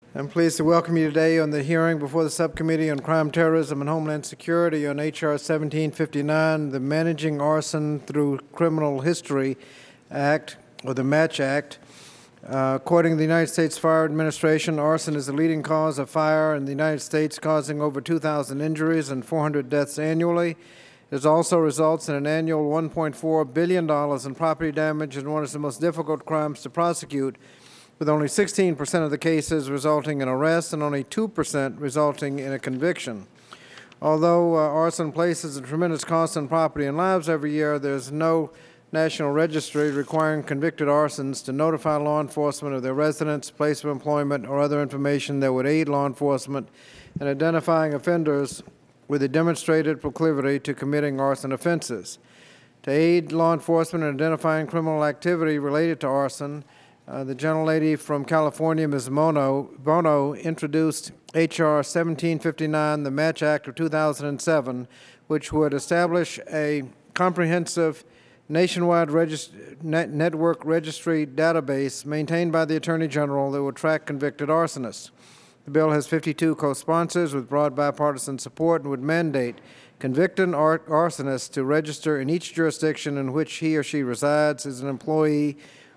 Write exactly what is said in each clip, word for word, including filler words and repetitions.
I'm pleased to welcome you today on the hearing before the Subcommittee on Crime, Terrorism, and Homeland Security on H R seventeen fifty-nine, the Managing Arson Through Criminal History Act, or the MATCH Act. Uh, according to the United States Fire Administration, arson is the leading cause of fire in the United States, causing over two thousand injuries and four hundred deaths annually. It also results in an annual one point four billion dollars in property damage and one of the most difficult crimes to prosecute, with only sixteen percent of the cases resulting in arrest and only two percent resulting in a conviction. Although uh, arson places a tremendous cost on property and lives every year, there's no national registry requiring convicted arsons to notify law enforcement of their residence, place of employment, or other information that would aid law enforcement in identifying offenders with a demonstrated proclivity to committing arson offenses. To aid law enforcement in identifying criminal activity related to arson, Uh, the gentlelady from California, Miz Mono, Bono, introduced H R seventeen fifty-nine, the MATCH Act of two thousand seven, which would establish a comprehensive nationwide regist net network registry database maintained by the Attorney General that would track convicted arsonists. The bill has fifty-two co-sponsors with broad bipartisan support and would mandate convicted ar arsonists to register in each jurisdiction in which he or she resides as an employee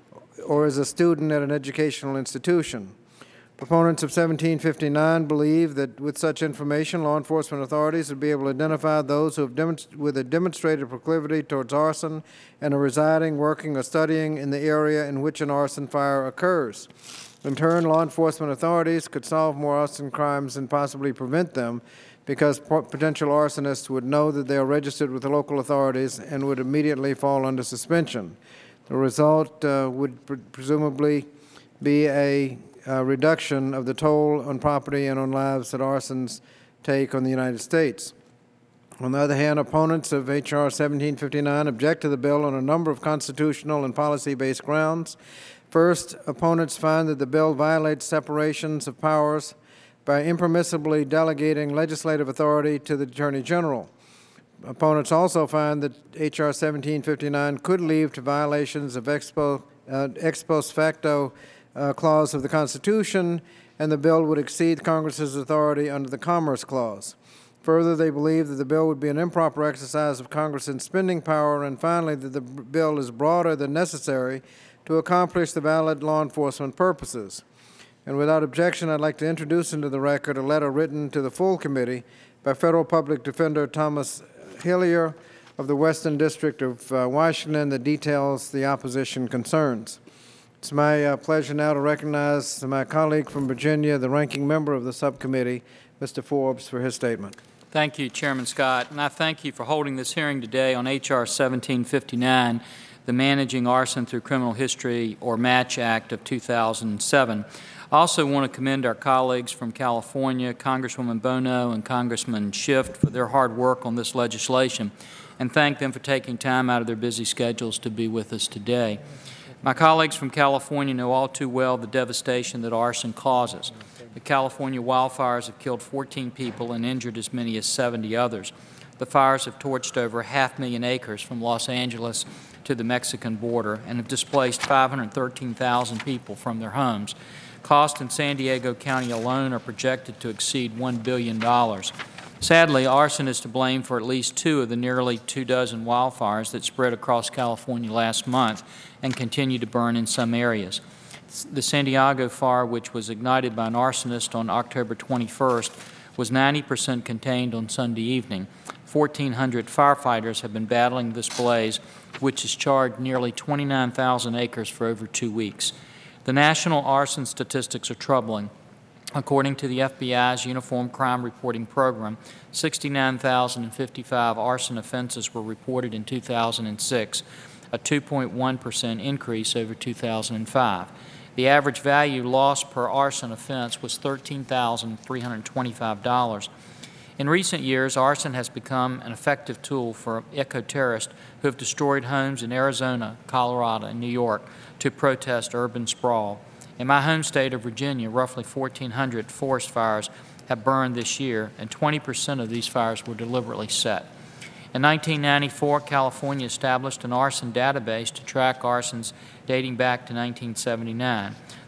or as a student at an educational institution. Proponents of seventeen fifty-nine believe that with such information, law enforcement authorities would be able to identify those who have with a demonstrated proclivity towards arson and are residing, working, or studying in the area in which an arson fire occurs. In turn, law enforcement authorities could solve more arson crimes and possibly prevent them, because potential arsonists would know that they are registered with the local authorities and would immediately fall under suspension. The result uh, would pre presumably be a uh, reduction of the toll on property and on lives that arsons take on the United States. On the other hand, opponents of H R seventeen fifty-nine object to the bill on a number of constitutional and policy-based grounds. First, opponents find that the bill violates separations of powers by impermissibly delegating legislative authority to the Attorney General. Opponents also find that H R seventeen fifty-nine could lead to violations of expo, uh, ex post facto uh, clause of the Constitution, and the bill would exceed Congress's authority under the Commerce Clause. Further, they believe that the bill would be an improper exercise of Congress's spending power, and finally, that the bill is broader than necessary to accomplish the valid law enforcement purposes. And without objection, I'd like to introduce into the record a letter written to the full committee by Federal Public Defender Thomas Hillier of the Western District of uh, Washington that details the opposition concerns. It's my uh, pleasure now to recognize my colleague from Virginia, the ranking member of the subcommittee, Mister Forbes, for his statement. Thank you, Chairman Scott, and I thank you for holding this hearing today on H R seventeen fifty-nine, the Managing Arson Through Criminal History, or MATCH Act of two thousand seven. I also want to commend our colleagues from California, Congresswoman Bono and Congressman Schiff, for their hard work on this legislation, and thank them for taking time out of their busy schedules to be with us today. My colleagues from California know all too well the devastation that arson causes. The California wildfires have killed fourteen people and injured as many as seventy others. The fires have torched over half a million acres from Los Angeles to the Mexican border and have displaced five hundred thirteen thousand people from their homes. Costs in San Diego County alone are projected to exceed one billion dollars. Sadly, arson is to blame for at least two of the nearly two dozen wildfires that spread across California last month and continue to burn in some areas. The San Diego fire, which was ignited by an arsonist on October twenty-first, was ninety percent contained on Sunday evening. fourteen hundred firefighters have been battling this blaze, which has charred nearly twenty-nine thousand acres for over two weeks. The national arson statistics are troubling. According to the F B I's Uniform Crime Reporting Program, sixty-nine thousand fifty-five arson offenses were reported in two thousand six, a two point one percent increase over two thousand five. The average value lost per arson offense was thirteen thousand three hundred twenty-five dollars. In recent years, arson has become an effective tool for eco-terrorists who have destroyed homes in Arizona, Colorado, and New York to protest urban sprawl. In my home state of Virginia, roughly fourteen hundred forest fires have burned this year, and twenty percent of these fires were deliberately set. In nineteen ninety-four, California established an arson database to track arsons dating back to nineteen seventy-nine.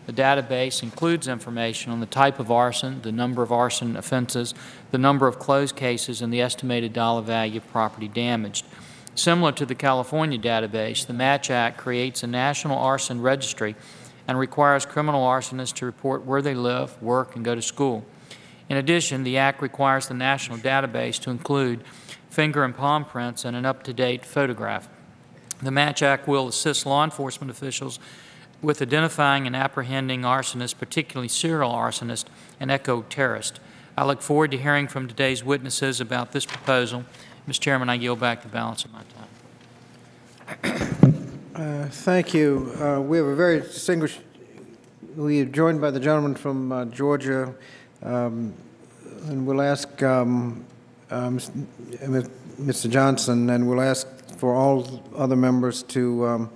The database includes information on the type of arson, the number of arson offenses, the number of closed cases, and the estimated dollar value of property damaged. Similar to the California database, the Match Act creates a national arson registry and requires criminal arsonists to report where they live, work, and go to school. In addition, the Act requires the national database to include finger and palm prints and an up-to-date photograph. The Match Act will assist law enforcement officials with identifying and apprehending arsonists, particularly serial arsonists and eco-terrorists. I look forward to hearing from today's witnesses about this proposal. Mister Chairman, I yield back the balance of my time. Uh, thank you. Uh, we have a very distinguished, we are joined by the gentleman from uh, Georgia, um, and we'll ask um, um, Mister Johnson, and we'll ask for all other members to um,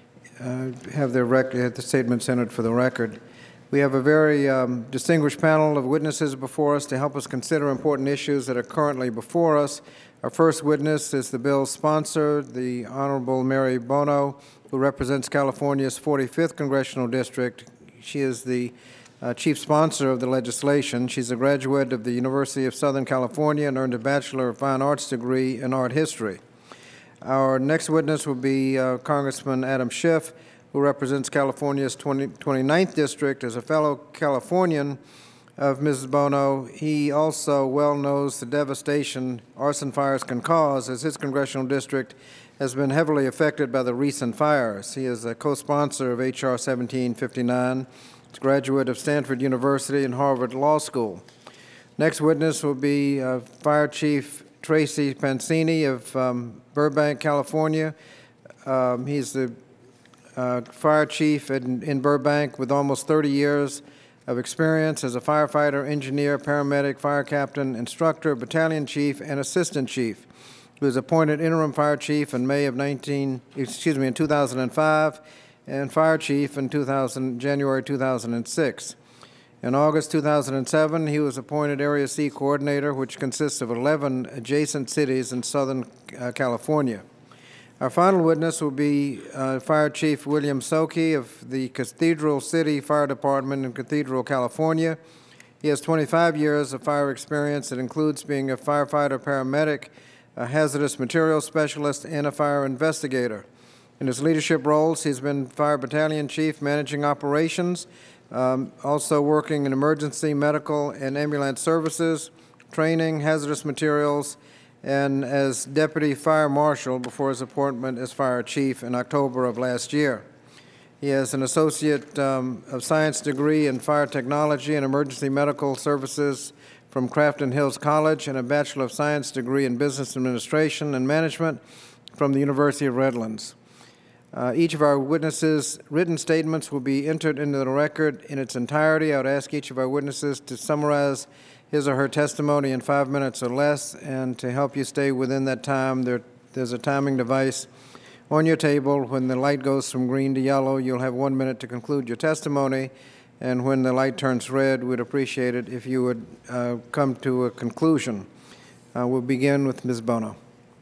uh, have their rec have the statements entered for the record. We have a very um, distinguished panel of witnesses before us to help us consider important issues that are currently before us. Our first witness is the bill's sponsor, the Honorable Mary Bono, who represents California's forty-fifth Congressional District. She is the uh, chief sponsor of the legislation. She's a graduate of the University of Southern California and earned a Bachelor of Fine Arts degree in art history. Our next witness will be uh, Congressman Adam Schiff, who represents California's twenty-ninth District. As a fellow Californian of Missus Bono, he also well knows the devastation arson fires can cause, as his congressional district has been heavily affected by the recent fires. He is a co-sponsor of H R seventeen fifty-nine. He's a graduate of Stanford University and Harvard Law School. Next witness will be uh, Fire Chief Tracy Pancini of um, Burbank, California. Um, he's the uh, fire chief in, in Burbank with almost thirty years of experience as a firefighter, engineer, paramedic, fire captain, instructor, battalion chief, and assistant chief. He was appointed interim fire chief in May of nineteen, excuse me, in two thousand five, and fire chief in two thousand, January two thousand six. In August two thousand seven, he was appointed Area C coordinator, which consists of eleven adjacent cities in Southern uh, California. Our final witness will be uh, Fire Chief William Soki of the Cathedral City Fire Department in Cathedral, California. He has twenty-five years of fire experience that includes being a firefighter, paramedic, a hazardous materials specialist, and a fire investigator. In his leadership roles, he's been fire battalion chief, managing operations, um, also working in emergency, medical, and ambulance services, training, hazardous materials, and as deputy fire marshal before his appointment as fire chief in October of last year. He has an associate um, of science degree in fire technology and emergency medical services from Crafton Hills College and a Bachelor of Science degree in business administration and management from the University of Redlands. Uh, each of our witnesses' written statements will be entered into the record in its entirety. I would ask each of our witnesses to summarize his or her testimony in five minutes or less, and to help you stay within that time, there, there's a timing device on your table. When the light goes from green to yellow, you'll have one minute to conclude your testimony, and when the light turns red, we'd appreciate it if you would uh, come to a conclusion. Uh, we'll begin with Miz Bono.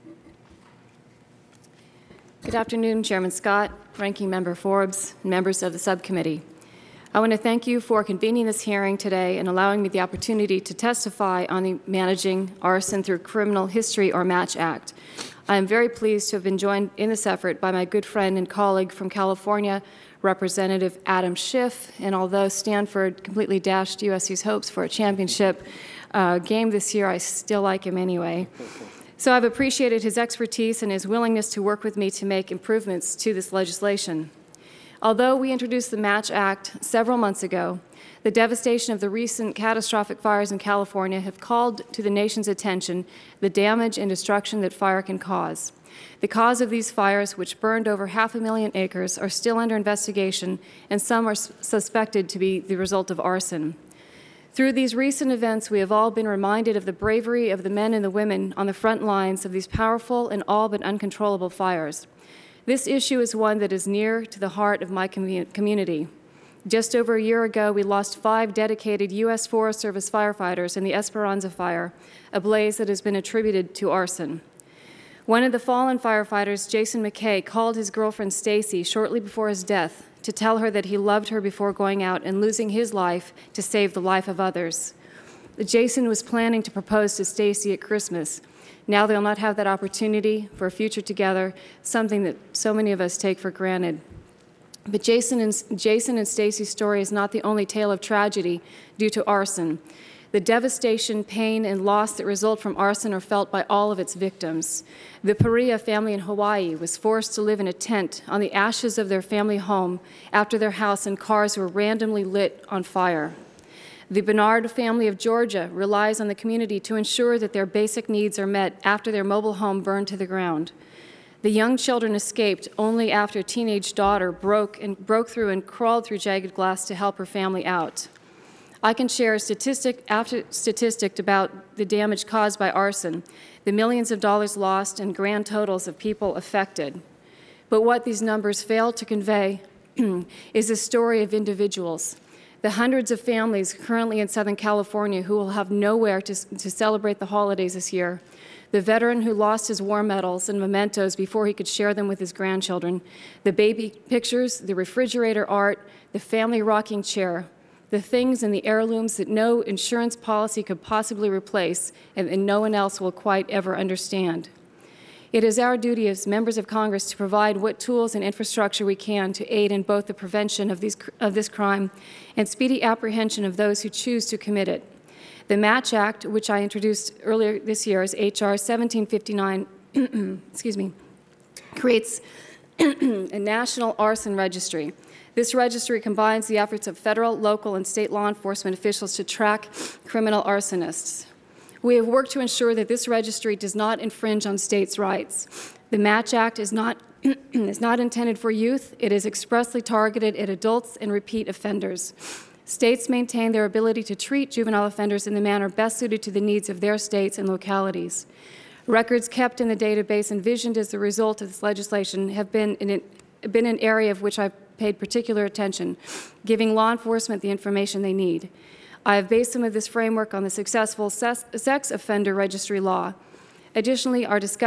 Good afternoon, Chairman Scott, Ranking Member Forbes, and members of the subcommittee. I want to thank you for convening this hearing today and allowing me the opportunity to testify on the Managing Arson Through Criminal History, or MATCH Act. I am very pleased to have been joined in this effort by my good friend and colleague from California, Representative Adam Schiff, and although Stanford completely dashed U S U's hopes for a championship uh, game this year, I still like him anyway. So I've appreciated his expertise and his willingness to work with me to make improvements to this legislation. Although we introduced the MATCH Act several months ago, the devastation of the recent catastrophic fires in California have called to the nation's attention the damage and destruction that fire can cause. The cause of these fires, which burned over half a million acres, are still under investigation, and some are suspected to be the result of arson. Through these recent events, we have all been reminded of the bravery of the men and the women on the front lines of these powerful and all but uncontrollable fires. This issue is one that is near to the heart of my commu- community. Just over a year ago, we lost five dedicated U S Forest Service firefighters in the Esperanza Fire, a blaze that has been attributed to arson. One of the fallen firefighters, Jason McKay, called his girlfriend Stacy shortly before his death to tell her that he loved her before going out and losing his life to save the life of others. Jason was planning to propose to Stacy at Christmas. Now they'll not have that opportunity for a future together, something that so many of us take for granted. But Jason and, Jason and Stacy's story is not the only tale of tragedy due to arson. The devastation, pain, and loss that result from arson are felt by all of its victims. The Perea family in Hawaii was forced to live in a tent on the ashes of their family home after their house and cars were randomly lit on fire. The Bernard family of Georgia relies on the community to ensure that their basic needs are met after their mobile home burned to the ground. The young children escaped only after a teenage daughter broke and broke through and crawled through jagged glass to help her family out. I can share a statistic after statistic about the damage caused by arson, the millions of dollars lost, and grand totals of people affected. But what these numbers fail to convey is the story of individuals, the hundreds of families currently in Southern California who will have nowhere to, to celebrate the holidays this year, the veteran who lost his war medals and mementos before he could share them with his grandchildren, the baby pictures, the refrigerator art, the family rocking chair, the things and the heirlooms that no insurance policy could possibly replace and, and no one else will quite ever understand. It is our duty as members of Congress to provide what tools and infrastructure we can to aid in both the prevention of, these, of this crime and speedy apprehension of those who choose to commit it. The Match Act, which I introduced earlier this year as H R seventeen fifty-nine, excuse me, creates a national arson registry. This registry combines the efforts of federal, local, and state law enforcement officials to track criminal arsonists. We have worked to ensure that this registry does not infringe on states' rights. The Match Act is not, is not intended for youth. It is expressly targeted at adults and repeat offenders. States maintain their ability to treat juvenile offenders in the manner best suited to the needs of their states and localities. Records kept in the database envisioned as the result of this legislation have been, in an, been an area of which I've paid particular attention, giving law enforcement the information they need. I have based some of this framework on the successful sex offender registry law. Additionally, our discussion